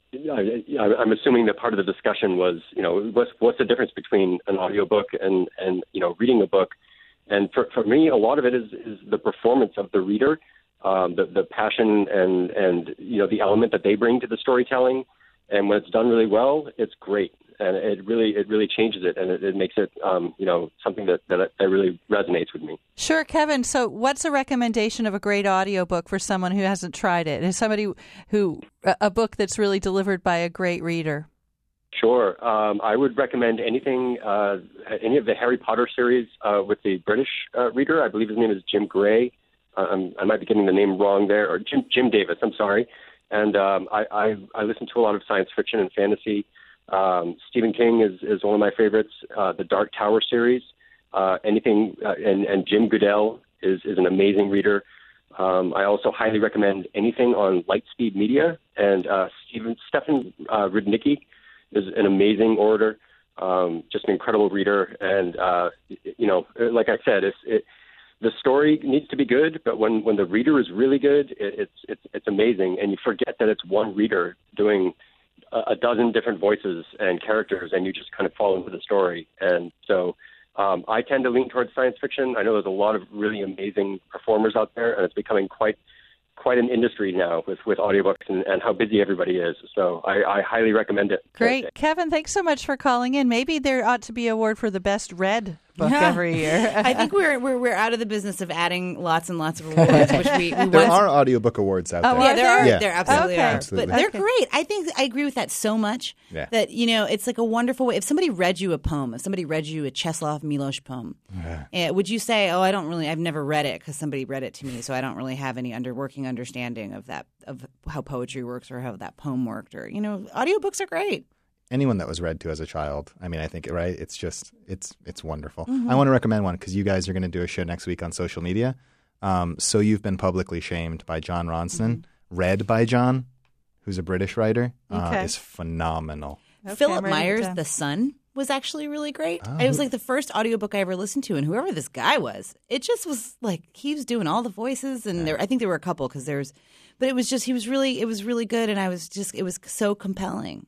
I, I'm assuming that part of the discussion was, you know, what's what's the difference between an audiobook and, and you know, reading a book. And for, for me, a lot of it is, is the performance of the reader, um, the, the passion and, and, you know, the element that they bring to the storytelling. And when it's done really well, it's great. And it really it really changes it, and it, it makes it, um, you know, something that, that, that really resonates with me. Sure, Kevin. So what's a recommendation of a great audiobook for someone who hasn't tried it? Is somebody who, a book that's really delivered by a great reader? Sure. Um, I would recommend anything, uh, any of the Harry Potter series uh, with the British uh, reader. I believe his name is Jim Gray. Uh, I'm, I might be getting the name wrong there, or Jim, Jim Davis, I'm sorry. And um, I, I, I listen to a lot of science fiction and fantasy. Um, Stephen King is, is one of my favorites. Uh, the Dark Tower series, uh, anything, uh, and, and Jim Goodell is, is an amazing reader. Um, I also highly recommend anything on Lightspeed Media, and uh, Stephen Stefan uh, Rudnicki is an amazing orator, um, just an incredible reader. And, uh, you know, like I said, it's, it, the story needs to be good, but when, when the reader is really good, it, it's, it's, it's amazing. And you forget that it's one reader doing a, a dozen different voices and characters, and you just kind of fall into the story. And so um, I tend to lean towards science fiction. I know there's a lot of really amazing performers out there, and it's becoming quite quite an industry now with, with audiobooks and, and how busy everybody is. So I, I highly recommend it. Great. Kevin, thanks so much for calling in. Maybe there ought to be an award for the best read book Yeah. every year. I think we're, we're we're out of the business of adding lots and lots of awards, which we, we There once, are audiobook awards out Oh, there. yeah, there are. Yeah. There absolutely Okay. are. Absolutely. But they're Okay. great. I think I agree with that so much. Yeah. That, you know, it's like a wonderful way. If somebody read you a poem, if somebody read you a Czeslaw Milosz poem, uh, would you say, "Oh, I don't really, I've never read it because somebody read it to me, so I don't really have any under working understanding of that, of how poetry works or how that poem worked," or, you know, audiobooks are great. Anyone that was read to as a child, I mean, I think, right? It's just, it's it's wonderful. Mm-hmm. I want to recommend one because you guys are going to do a show next week on social media. Um, so You've Been Publicly Shamed by John Ronston, read by John, who's a British writer, uh, Okay. is phenomenal. Okay, Philip I'm writing it Myers' down. The Sun was actually really great. Oh, it was who- like the first audiobook I ever listened to, and whoever this guy was, it just was like he was doing all the voices, and there I think there were a couple because there's, but it was just he was really it was really good, and I was just it was so compelling.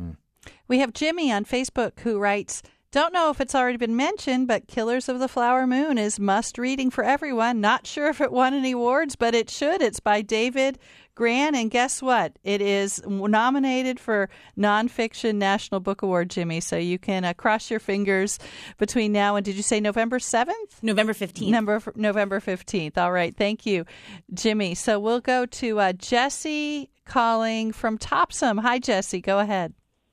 We have Jimmy on Facebook who writes, "Don't know if it's already been mentioned, but Killers of the Flower Moon is must reading for everyone. Not sure if it won any awards, but it should. It's by David Gran, and guess what? It is nominated for Nonfiction National Book Award, Jimmy. So you can uh, cross your fingers between now and, did you say November seventh? November fifteenth. Number, November fifteenth. All right. Thank you, Jimmy. So we'll go to uh, Jesse calling from Topsom. Hi, Jesse. Go ahead.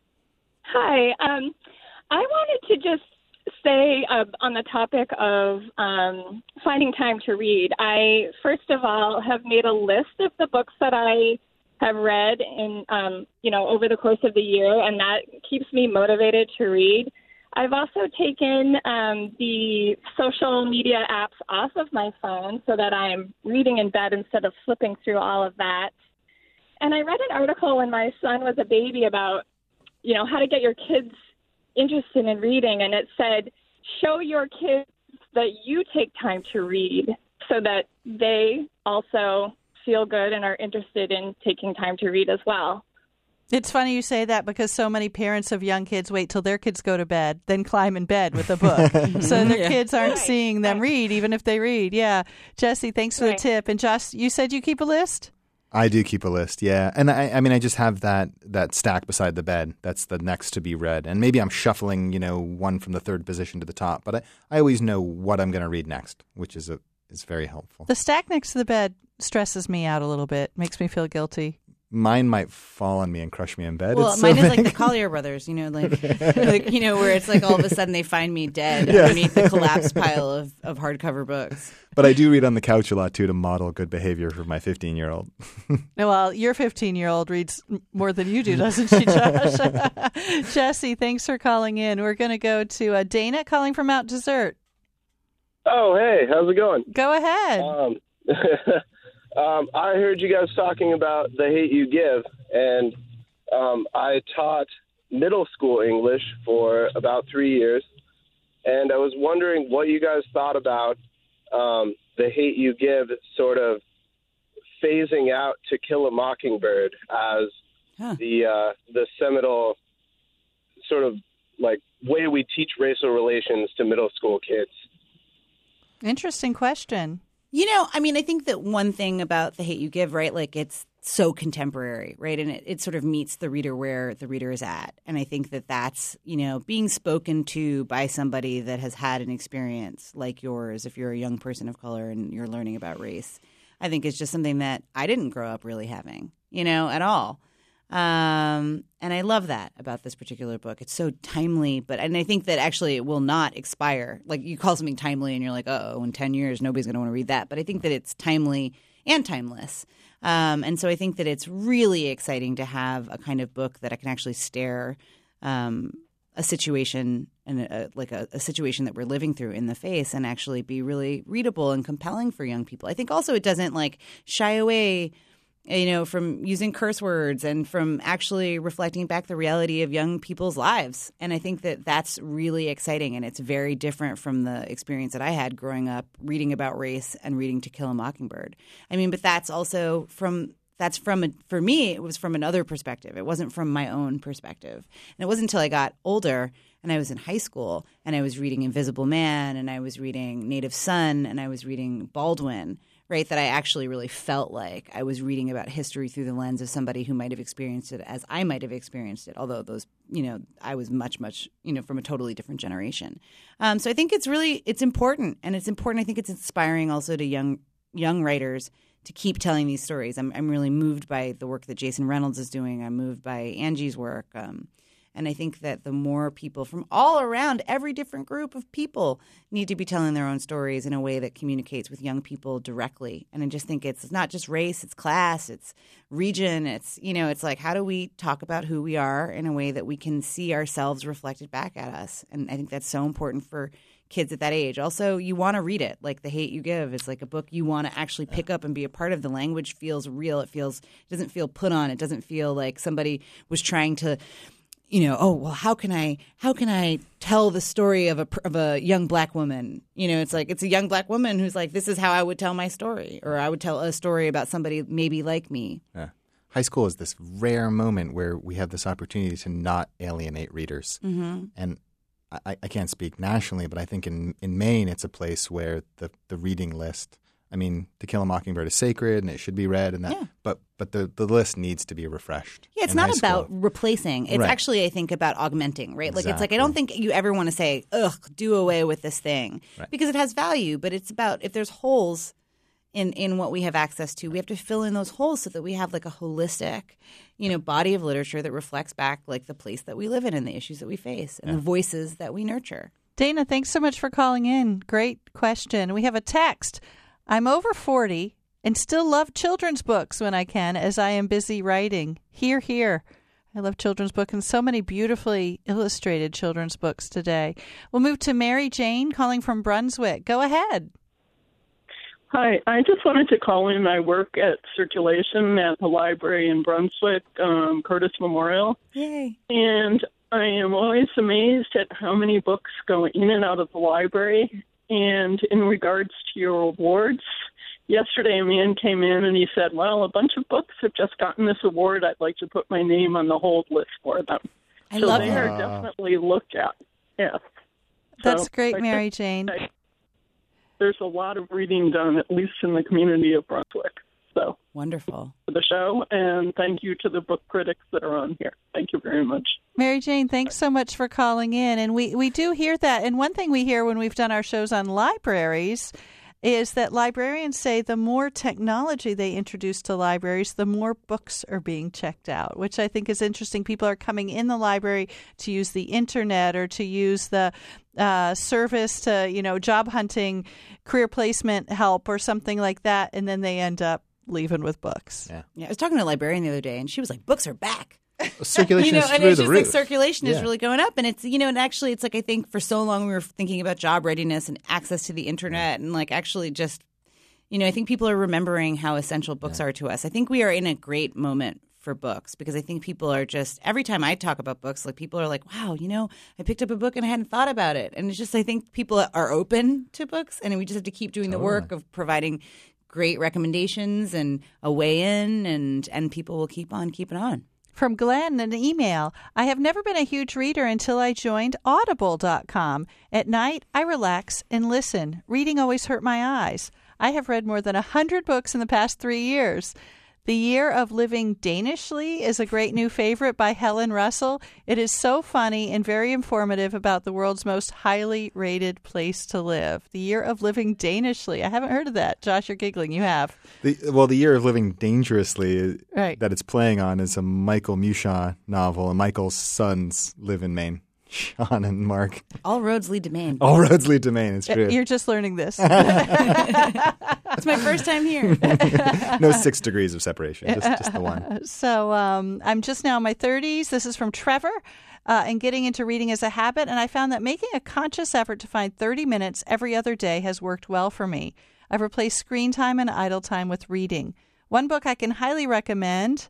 Hi. Um, I wanted to just say uh, on the topic of um, finding time to read. I, first of all, have made a list of the books that I have read in, um, you know, over the course of the year, and that keeps me motivated to read. I've also taken um, the social media apps off of my phone so that I'm reading in bed instead of flipping through all of that. And I read an article when my son was a baby about, you know, how to get your kids interested in reading, and it said, show your kids that you take time to read so that they also feel good and are interested in taking time to read as well. It's funny you say that because so many parents of young kids wait till their kids go to bed, then climb in bed with a book. So their Yeah. kids aren't Right. seeing them read, even if they read. Yeah. Jesse, thanks for Right. the tip. And Josh, you said you keep a list? I do keep a list, yeah. And I, I mean, I just have that that stack beside the bed. That's the next to be read. And maybe I'm shuffling, you know, one from the third position to the top. But I, I always know what I'm going to read next, which is a, is very helpful. The stack next to the bed stresses me out a little bit, makes me feel guilty. Mine might fall on me and crush me in bed. Well, It's mine so is like big. the Collier Brothers, you know, like, like you know, where it's like all of a sudden they find me dead Yeah. underneath the collapsed pile of, of hardcover books. But I do read on the couch a lot, too, to model good behavior for my fifteen-year-old. Well, your fifteen-year-old reads more than you do, doesn't she, Josh? Jesse, thanks for calling in. We're going to go to uh, Dana calling from Mount Desert. Oh, hey, how's it going? Go ahead. Um, um, I heard you guys talking about The Hate U Give, and um, I taught middle school English for about three years, and I was wondering what you guys thought about um, The Hate U Give sort of phasing out To Kill a Mockingbird as Huh. the uh, the seminal sort of like way we teach racial relations to middle school kids. Interesting question. You know, I mean, I think that one thing about The Hate U Give, right, like it's so contemporary, right? And it, it sort of meets the reader where the reader is at. And I think that that's, you know, being spoken to by somebody that has had an experience like yours, if you're a young person of color and you're learning about race, I think is just something that I didn't grow up really having, you know, at all. Um, and I love that about this particular book. It's so timely, but and I think that actually it will not expire. Like you call something timely and you're like, oh, in ten years, nobody's going to want to read that. But I think that it's timely and timeless. Um, and so I think that it's really exciting to have a kind of book that I can actually stare um, a situation and a, like a, a situation that we're living through in the face and actually be really readable and compelling for young people. I think also it doesn't like shy away you know, from using curse words and from actually reflecting back the reality of young people's lives. And I think that that's really exciting, and it's very different from the experience that I had growing up reading about race and reading To Kill a Mockingbird. I mean, but that's also from that's from a, for me, it was from another perspective. It wasn't from my own perspective. And it wasn't until I got older and I was in high school and I was reading Invisible Man and I was reading Native Son and I was reading Baldwin, right, that I actually really felt like I was reading about history through the lens of somebody who might have experienced it as I might have experienced it, although those, you know, I was much, much, you know, from a totally different generation. Um, so I think it's really, it's important, and it's important, I think it's inspiring also to young young writers to keep telling these stories. I'm, I'm really moved by the work that Jason Reynolds is doing. I'm moved by Angie's work. Um, And I think that the more people from all around, every different group of people need to be telling their own stories in a way that communicates with young people directly. And I just think it's not just race, it's class, it's region. It's, you know, it's like, how do we talk about who we are in a way that we can see ourselves reflected back at us? And I think that's so important for kids at that age. Also, you want to read it. Like The Hate U Give, it's like a book you want to actually pick up and be a part of. The language feels real. It feels, it doesn't feel put on. It doesn't feel like somebody was trying to, you know, oh, well, how can I how can I tell the story of a of a young black woman? You know, it's like it's a young black woman who's like, this is how I would tell my story, or I would tell a story about somebody maybe like me. Yeah. High school is this rare moment where we have this opportunity to not alienate readers. Mm-hmm. And I, I can't speak nationally, but I think in, in Maine it's a place where the, the reading list – I mean, To Kill a Mockingbird is sacred and it should be read, and that. Yeah. But but the, the list needs to be refreshed. Yeah, it's in not high about school. replacing. It's Right. actually, I think, about augmenting, right? Like, it's like, I Exactly. don't think you ever want to say, ugh, do away with this thing, Right. because it has value. But it's about, if there's holes in, in what we have access to, we have to fill in those holes so that we have like a holistic, you know, body of literature that reflects back like the place that we live in and the issues that we face and Yeah. the voices that we nurture. Dana, thanks so much for calling in. Great question. We have a text. I'm over forty and still love children's books when I can, as I am busy writing. Hear, hear. I love children's books and so many beautifully illustrated children's books today. We'll move to Mary Jane calling from Brunswick. Go ahead. Hi, I just wanted to call in. I work at Circulation at the library in Brunswick, um, Curtis Memorial. Yay. And I am always amazed at how many books go in and out of the library. And in regards to your awards, yesterday a man came in and he said, well, a bunch of books have just gotten this award. I'd like to put my name on the hold list for them. I so love they that. are definitely looked at. Yes. That's So great, I Mary think Jane. that There's a lot of reading done, at least in the community of Brunswick. So wonderful for the show, and thank you to the book critics that are on here. Thank you very much. Mary Jane, thanks so much for calling in. And we, we do hear that. And one thing we hear when we've done our shows on libraries is that librarians say the more technology they introduce to libraries, the more books are being checked out, which I think is interesting. People are coming in the library to use the internet or to use the uh, service to, you know, job hunting, career placement help or something like that, and then they end up leaving with books. Yeah. Yeah, I was talking to a librarian the other day, and she was like, books are back. Circulation you know, is and through it's the just roof. like circulation Yeah. is really going up, and it's you know, and actually, it's like I think for so long we were thinking about job readiness and access to the internet, and like actually just, you know, I think people are remembering how essential books Yeah. are to us. I think we are in a great moment for books because I think people are just every time I talk about books, like people are like, wow, you know, I picked up a book and I hadn't thought about it, and it's just I think people are open to books, and we just have to keep doing Totally. the work of providing great recommendations and a way in, and and people will keep on keeping on. From Glenn, an email. I have never been a huge reader until I joined audible dot com. At night, I relax and listen. Reading always hurt my eyes. I have read more than one hundred books in the past three years. The Year of Living Danishly is a great new favorite by Helen Russell. It is so funny and very informative about the world's most highly rated place to live. The Year of Living Danishly. I haven't heard of that. Josh, you're giggling. You have. The, well, The Year of Living Dangerously Right. that it's playing on is a Michael Mushaw novel, and Michael's sons live in Maine. Sean and Mark. All roads lead to Maine. All roads lead to Maine. It's true. You're just learning this. It's my first time here. No six degrees of separation, just, just the one. So um, I'm just now in my thirties. This is from Trevor. Uh, and getting into reading as a habit, and I found that making a conscious effort to find thirty minutes every other day has worked well for me. I've replaced screen time and idle time with reading. One book I can highly recommend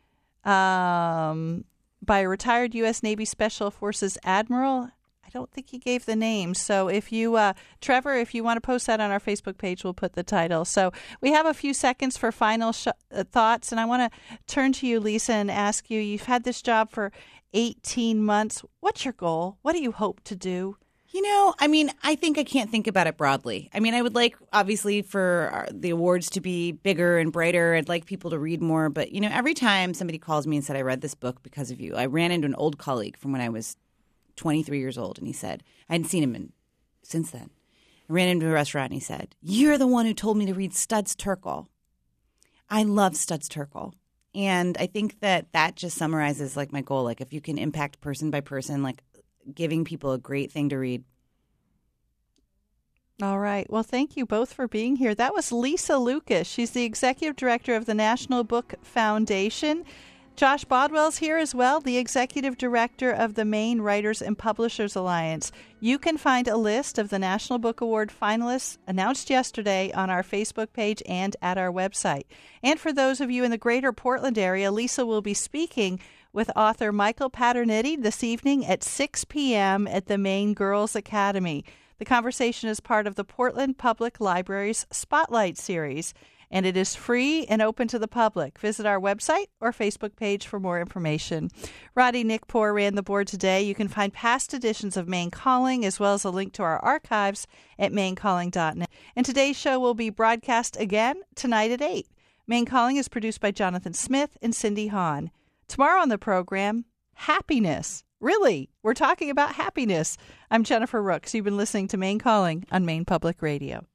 um, by a retired U S Navy Special Forces Admiral. I don't think he gave the name. So if you, uh, Trevor, if you want to post that on our Facebook page, we'll put the title. So we have a few seconds for final sh- uh, thoughts. And I want to turn to you, Lisa, and ask you, you've had this job for eighteen months. What's your goal? What do you hope to do? You know, I mean, I think I can't think about it broadly. I mean, I would like, obviously, for our, the awards to be bigger and brighter. I'd like people to read more. But, you know, every time somebody calls me and said, I read this book because of you, I ran into an old colleague from when I was twenty-three years old. And he said, I hadn't seen him in, since then. I ran into a restaurant and he said, you're the one who told me to read Studs Terkel. I love Studs Terkel. And I think that that just summarizes like my goal. Like if you can impact person by person, like giving people a great thing to read. All right. Well, thank you both for being here. That was Lisa Lucas. She's the executive director of the National Book Foundation. Josh Bodwell's here as well, the executive director of the Maine Writers and Publishers Alliance. You can find a list of the National Book Award finalists announced yesterday on our Facebook page and at our website. And for those of you in the greater Portland area, Lisa will be speaking with author Michael Paternitti this evening at six p.m. at the Maine Girls Academy. The conversation is part of the Portland Public Library's Spotlight series, and it is free and open to the public. Visit our website or Facebook page for more information. Roddy Nickpour ran the board today. You can find past editions of Maine Calling as well as a link to our archives at maine calling dot net. And today's show will be broadcast again tonight at eight. Maine Calling is produced by Jonathan Smith and Cindy Hahn. Tomorrow on the program, happiness. Really, we're talking about happiness. I'm Jennifer Rooks. You've been listening to Maine Calling on Maine Public Radio.